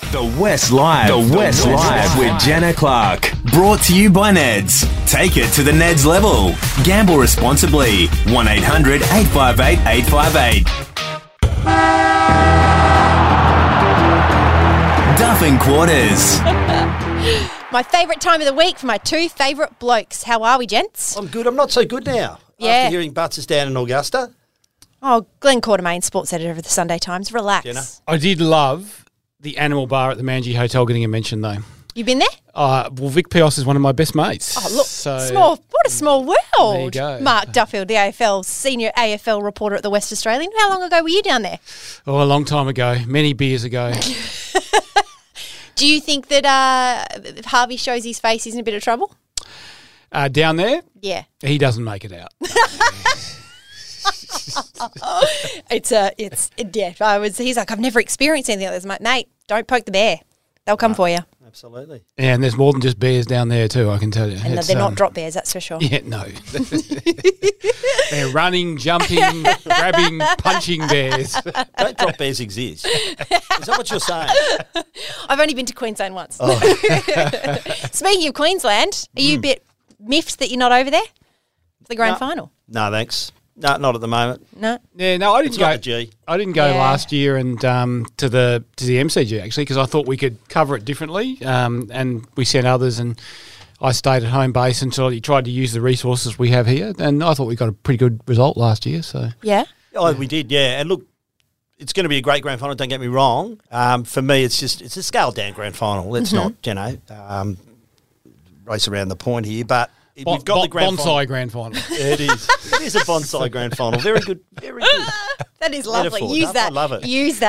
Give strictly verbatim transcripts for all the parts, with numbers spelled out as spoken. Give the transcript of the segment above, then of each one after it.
The West Live. The West Live with Jenna Clark. Brought to you by Neds. Take it to the Neds level. Gamble responsibly. one eight hundred eight five eight eight five eight. Duffing Quarters. My favourite time of the week for my two favourite blokes. How are we, gents? I'm good. I'm not so good now. Yeah. After hearing Butts is down in Augusta. Oh, Glenn Quartermain, sports editor of the Sunday Times. Relax. Jenna? I did love the Animal Bar at the Manji Hotel getting a mention, though. You been there? Uh, well, Vic Pios is one of my best mates. Oh, look, so, small. What a small world. There you go. Mark Duffield, the A F L, senior A F L reporter at the West Australian. How long ago were you down there? Oh, a long time ago. Many beers ago. Do you think that uh, if Harvey shows his face, he's in a bit of trouble? Uh, down there, Yeah. he doesn't make it out. It's a, it's, yeah. I was. He's like, I've never experienced anything like this. I'm like, mate, don't poke the bear. They'll come for you. Absolutely. Yeah, and there's more than just bears down there too, I can tell you. And It's, they're not um, drop bears, that's for sure. Yeah, no. They're running, jumping, grabbing, punching bears. Don't drop bears exist. Is that what you're saying? I've only been to Queensland once. Oh. Speaking of Queensland, are you a bit miffed that you're not over there for the grand No. final? No, thanks. No, not at the moment. No. Yeah, no, I didn't It's go. got the G. I didn't go Yeah. last year and um, to the to the M C G actually because I thought we could cover it differently, um, and we sent others, and I stayed at home base until he tried to use the resources we have here, and I thought we got a pretty good result last year. So Yeah. Oh, we did, yeah. And look, it's going to be a great grand final, don't get me wrong. Um, for me, it's just it's a scaled down grand final. Let's not, you know, um, race around the point here, but Bon- we've got bon- the grand bonsai final. grand final. It is. It is a bonsai grand final. Very good. Very good. That is lovely. Metaphor, Use Duff, that. I love it. Use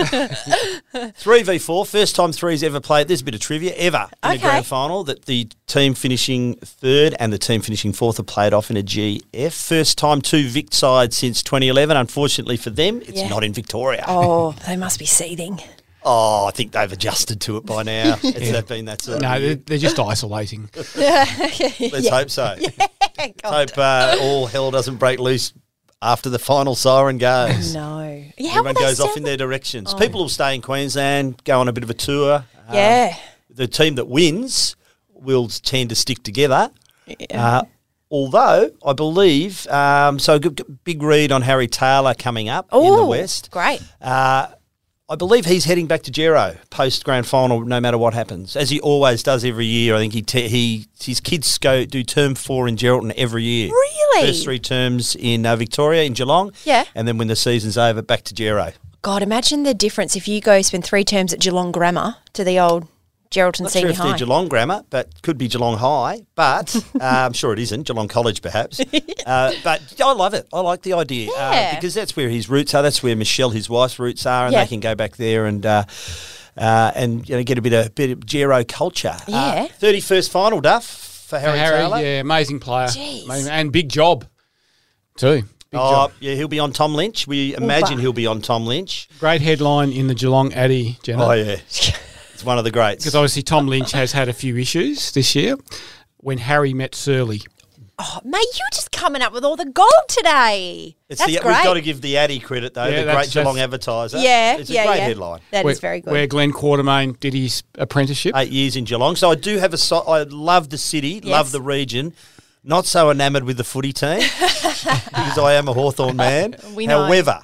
that. three v four, first time three's ever played. There's a bit of trivia ever in Okay. a grand final that the team finishing third and the team finishing fourth have played off in a G F. First time two Vic sides since twenty eleven. Unfortunately for them, it's Yeah. not in Victoria. Oh, they must be seething. Oh, I think they've adjusted to it by now. It's that been that sort of No, year. they're, they're just isolating. Let's hope so. God. Hope uh, all hell doesn't break loose after the final siren goes. No. Yeah, how will Everyone they goes off sound in their directions. People will stay in Queensland, go on a bit of a tour. Um, Yeah. The team that wins will tend to stick together. Uh, although, I believe, um, so g- g- big read on Harry Taylor coming up in the Oh, West. great. Uh, I believe he's heading back to Gero post grand final, no matter what happens, as he always does every year. I think he te- he his kids go do term four in Geraldton every year. Really? First three terms in uh, Victoria in Geelong. Yeah. and then when the season's over, back to Gero. God, imagine the difference if you go spend three terms at Geelong Grammar to the old Geraldton Not Senior sure if High. they're Geelong Grammar, but could be Geelong High. But uh, I'm sure it isn't Geelong College, perhaps. uh, but I love it. I like the idea Yeah. uh, because that's where his roots are. That's where Michelle, his wife's roots are, and Yeah. they can go back there and uh, uh, and you know get a bit of bit of Gero culture. Yeah. thirty-first final, Duff, for Harry, Harry, Taylor. yeah, amazing player. Jeez. Amazing- and big job too. Big Oh, job. yeah, he'll be on Tom Lynch. We imagine Oopa. he'll be on Tom Lynch. Great headline in the Geelong Addy, Jenna. Oh, yeah. It's one of the greats. Because obviously Tom Lynch has had a few issues this year when Harry met Surly. Oh, mate, you're just coming up with all the gold today. It's That's the, great. We've got to give the Addy credit, though, Yeah, the that's- great Geelong that's- advertiser. yeah, It's a yeah, great yeah. headline. That where, is very good. Where Glenn Quartermain did his apprenticeship. Eight years in Geelong. So I do have a... So- I love the city, love the region. Not so enamoured with the footy team because I am a Hawthorn man. We know. However,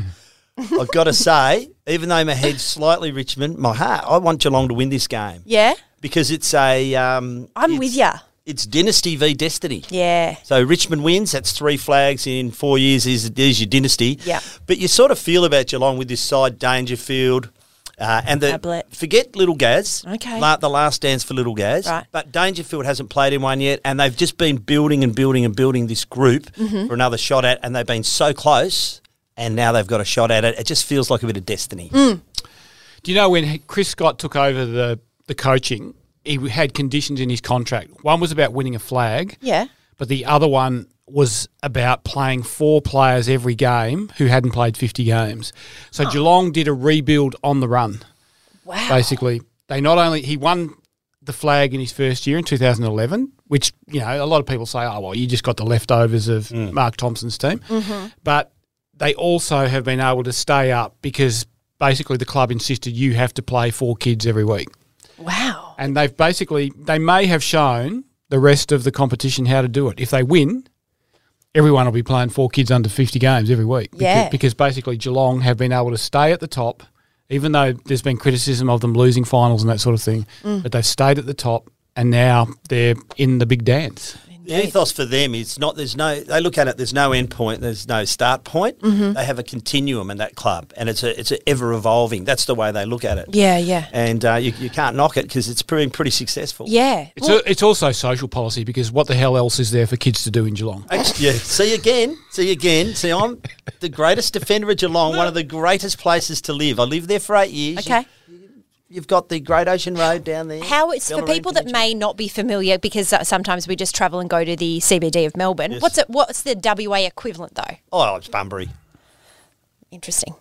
I've got to say, even though my head's slightly Richmond, my heart, I want Geelong to win this game Yeah, because it's a... Um, I'm it's- with ya. It's dynasty v destiny. Yeah. So Richmond wins. That's three flags in four years. Is is your dynasty? Yeah. But you sort of feel about Geelong with this side, Dangerfield, uh, and the Ablett. forget Little Gaz. Okay. La, the last dance for Little Gaz. Right. But Dangerfield hasn't played in one yet, and they've just been building and building and building this group Mm-hmm. for another shot at, and they've been so close, and now they've got a shot at it. It just feels like a bit of destiny. Mm. Do you know when Chris Scott took over the, the coaching, he had conditions in his contract. One was about winning a flag, Yeah. but the other one was about playing four players every game who hadn't played fifty games. So Geelong did a rebuild on the run, Wow. basically. They not only, he won the flag in his first year in two thousand eleven, which, you know, a lot of people say, oh, well, you just got the leftovers of Mark Thompson's team. Mm-hmm. But they also have been able to stay up because basically the club insisted you have to play four kids every week. Wow. And they've basically, they may have shown the rest of the competition how to do it. If they win, everyone will be playing four kids under fifty games every week. Yeah. Because, because basically Geelong have been able to stay at the top, even though there's been criticism of them losing finals and that sort of thing, Mm. but they've stayed at the top and now they're in the big dance. The ethos for them is not, there's no, they look at it, there's no end point, there's no start point. Mm-hmm. They have a continuum in that club, and it's a, it's a ever evolving. That's the way they look at it. Yeah, yeah. And uh, you, you can't knock it because it's been pretty successful. Yeah. It's, Well, a, it's also social policy because what the hell else is there for kids to do in Geelong? Actually, yeah. See again, see again. See, I'm the greatest defender of Geelong, one of the greatest places to live. I lived there for eight years. okay. You've got the Great Ocean Road down there. How it's for Bellarine people that Peninsula. may not be familiar, because uh, sometimes we just travel and go to the C B D of Melbourne. Yes. What's it? What's the W A equivalent though? Oh, it's Bunbury. Interesting.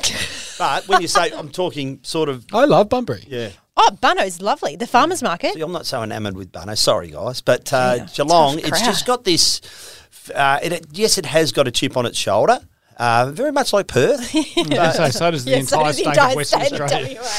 But when you say, I'm talking sort of, I love Bunbury. yeah. Oh, Bunno's lovely. The farmers market. See, I'm not so enamoured with Bunno. Sorry, guys. But uh, Yeah, Geelong, tough it's crowd. just got this, uh, it, yes, it has got a chip on its shoulder, uh, very much like Perth. Yeah, so, so does the Yeah, so entire does the state entire of Western state of Australia. W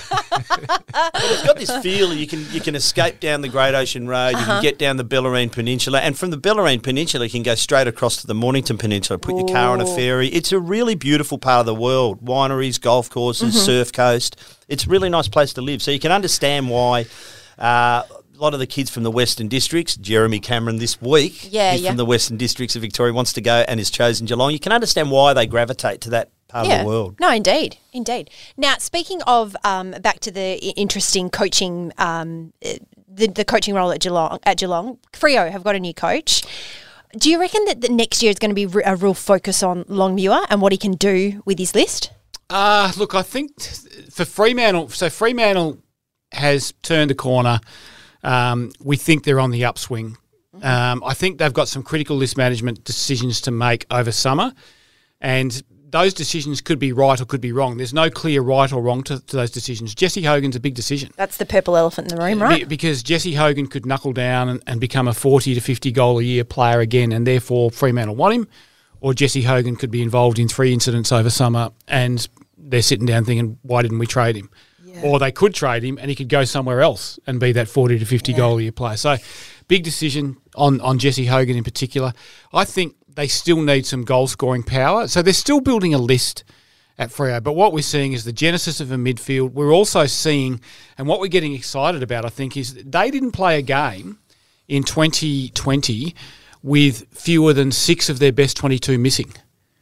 A. But it's got this feel you can you can escape down the Great Ocean Road, you Uh-huh. can get down the Bellarine Peninsula, and from the Bellarine Peninsula you can go straight across to the Mornington Peninsula, put your car on a Ooh. ferry. It's a really beautiful part of the world. Wineries, golf courses, Mm-hmm. surf coast. It's a really nice place to live. So you can understand why uh, a lot of the kids from the Western Districts, Jeremy Cameron this week, Yeah, he's yeah. from the Western Districts of Victoria, wants to go and has chosen Geelong. You can understand why they gravitate to that part of the world. No, indeed, indeed. Now, speaking of um, back to the i- interesting coaching, um, uh, the, the coaching role at Geelong, at Geelong, Freo have got a new coach. Do you reckon that the next year is going to be re- a real focus on Longmuir and what he can do with his list? Uh, look, I think t- for Fremantle, so Fremantle has turned a corner. Um, we think they're on the upswing. Um, I think they've got some critical list management decisions to make over summer, and those decisions could be right or could be wrong. There's no clear right or wrong to, to those decisions. Jesse Hogan's a big decision. That's the purple elephant in the room, right? Be- because Jesse Hogan could knuckle down and, and become a forty to fifty goal a year player again, and therefore Fremantle want him, or Jesse Hogan could be involved in three incidents over summer and they're sitting down thinking, why didn't we trade him? Or they could trade him and he could go somewhere else and be that forty to fifty goal a year player. So big decision on, on Jesse Hogan in particular. I think they still need some goal scoring power. So they're still building a list at Freo. But what we're seeing is the genesis of a midfield. We're also seeing, and what we're getting excited about, I think, is they didn't play a game in twenty twenty with fewer than six of their best twenty-two missing.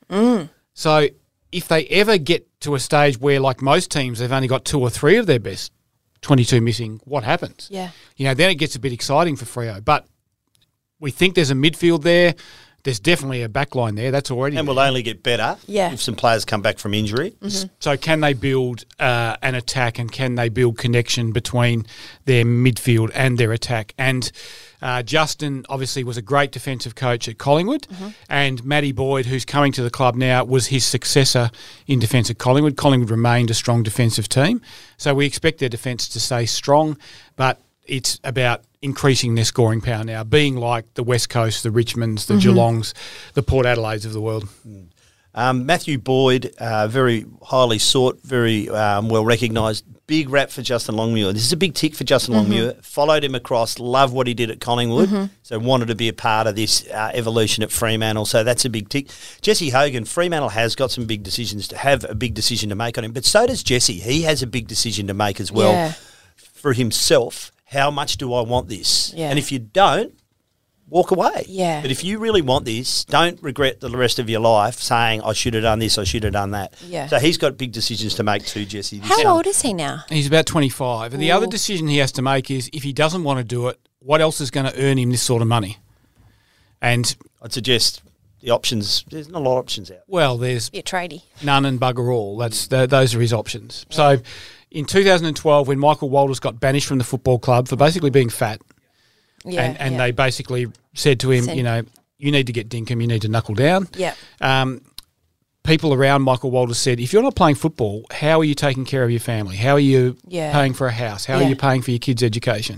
So if they ever get to a stage where, like most teams, they've only got two or three of their best twenty-two missing, what happens? Yeah. You know, then it gets a bit exciting for Freo. But we think there's a midfield there. There's definitely a back line there. That's already And there. will only get better Yeah. if some players come back from injury. So can they build uh, an attack and can they build connection between their midfield and their attack? And uh, Justin obviously was a great defensive coach at Collingwood, and Matty Boyd, who's coming to the club now, was his successor in defence at Collingwood. Collingwood remained a strong defensive team. So we expect their defence to stay strong, but it's about increasing their scoring power now, being like the West Coast, the Richmonds, the Geelongs, the Port Adelaides of the world. Um, Matthew Boyd, uh, very highly sought, very um, well recognised. Big rap for Justin Longmuir. This is a big tick for Justin Longmuir. Followed him across, loved what he did at Collingwood, so wanted to be a part of this uh, evolution at Fremantle. So that's a big tick. Jesse Hogan, Fremantle has got some big decisions to have a big decision to make on him, but so does Jesse. He has a big decision to make as well Yeah. for himself. How much do I want this? Yeah. And if you don't, walk away. Yeah. But if you really want this, don't regret the rest of your life saying, I should have done this, I should have done that. Yeah. So he's got big decisions to make too, Jesse. This How summer. old is he now? He's about twenty-five. And the Ooh. other decision he has to make is if he doesn't want to do it, what else is going to earn him this sort of money? And, I'd suggest the options, there's not a lot of options out. well, there's Be a tradie. none and bugger all. That's th- Those are his options. So in two thousand twelve, when Michael Walters got banished from the football club for basically being fat, Yeah. and, and yeah. they basically said to him, Send- you know, you need to get dinkum, you need to knuckle down. Yeah. Um, people around Michael Walters said, if you're not playing football, how are you taking care of your family? How are you Yeah. paying for a house? How Yeah. are you paying for your kids' education?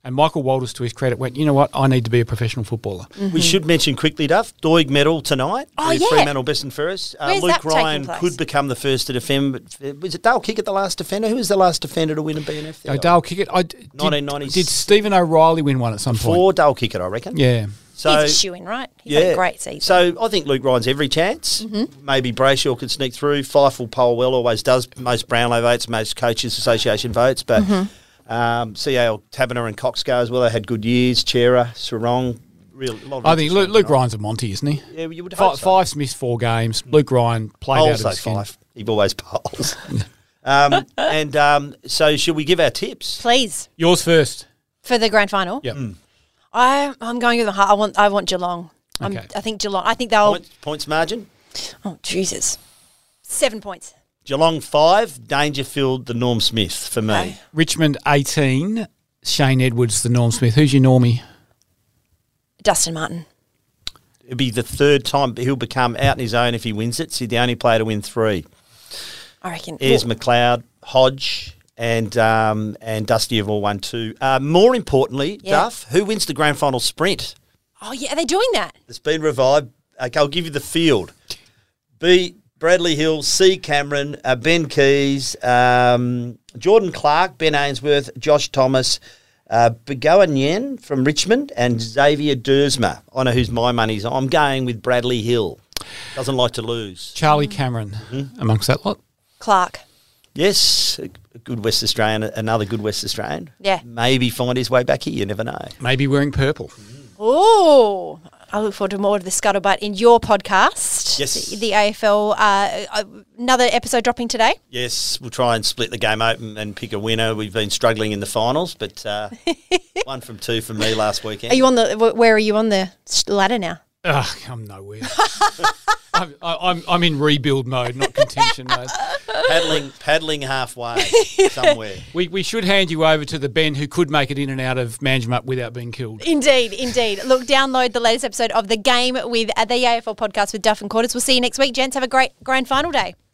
And Michael Walters, to his credit, went, you know what, I need to be a professional footballer. Mm-hmm. We should mention quickly, Duff, Doig medal tonight. Oh, with yeah. Fremantle, Best and Fairest. Uh, Where's Luke that taking Ryan place? could become the first to defend. But was it Dale Kickett the last defender? Who was the last defender to win a B N F? Oh, Dale Kickett. I, did, nineteen nineties. Did Stephen O'Reilly win one at some point? Four Dale Kickett, I reckon. Yeah. So, He's a shoo-in, right? He's had a great season. So I think Luke Ryan's every chance. Mm-hmm. Maybe Brayshaw could sneak through. Fife will poll well, always does. Most Brownlow votes, most Coaches Association votes. But Mm-hmm. um, C A L, Taberner and Cox go as well. They had good years. Chera, Sarong. Real, a lot of I think Luke, interest, Luke right? Ryan's a Monty, isn't he? Yeah, you would Fi hope so. Fife's missed four games. Luke Ryan played Polls out of though, his skin. Fife. He always polls. um, and um, so should we give our tips? Please, Yours first. for the grand final. Yep. I, I'm going with the heart. I want, I want Geelong. I'm, Okay. I think Geelong. I think they'll. Points, points margin? Oh, Jesus. Seven points. Geelong five, Dangerfield the Norm Smith for me. Okay. Richmond eighteen, Shane Edwards, the Norm Smith. Who's your normie? Dustin Martin. It'll be the third time he'll become out on his own if he wins it. So he's the only player to win three. I reckon. Ayres, Well, McLeod, Hodge, and um, and Dusty have all won two. Uh, more importantly, Yeah. Duff, who wins the grand final sprint? oh, yeah. Are they doing that? It's been revived. Okay, I'll give you the field. B. Bradley Hill, C. Cameron, uh, Ben Keys, um, Jordan Clark, Ben Ainsworth, Josh Thomas, uh, Begoa Nyen from Richmond, and Xavier Dersma. I know who's my money's on. I'm going with Bradley Hill. Doesn't like to lose. Charlie Cameron Mm-hmm. amongst that lot. Clark. Yes, a a good West Australian, another good West Australian. Yeah. Maybe find his way back here, you never know. Maybe wearing purple. Oh, I look forward to more of the scuttlebutt in your podcast. Yes. The, the A F L, uh, uh, another episode dropping today. Yes, we'll try and split the game open and pick a winner. We've been struggling in the finals, but uh, one from two from me last weekend. Are you on the, wh- where are you on the ladder now? Ugh, I'm nowhere. I'm, I'm I'm in rebuild mode, not contention mode. paddling, paddling halfway somewhere. We we should hand you over to the Ben who could make it in and out of management without being killed. Indeed, indeed. Look, download the latest episode of The Game with uh, the A F L podcast with Duff and Quarters. We'll see you next week, gents. Have a great grand final day.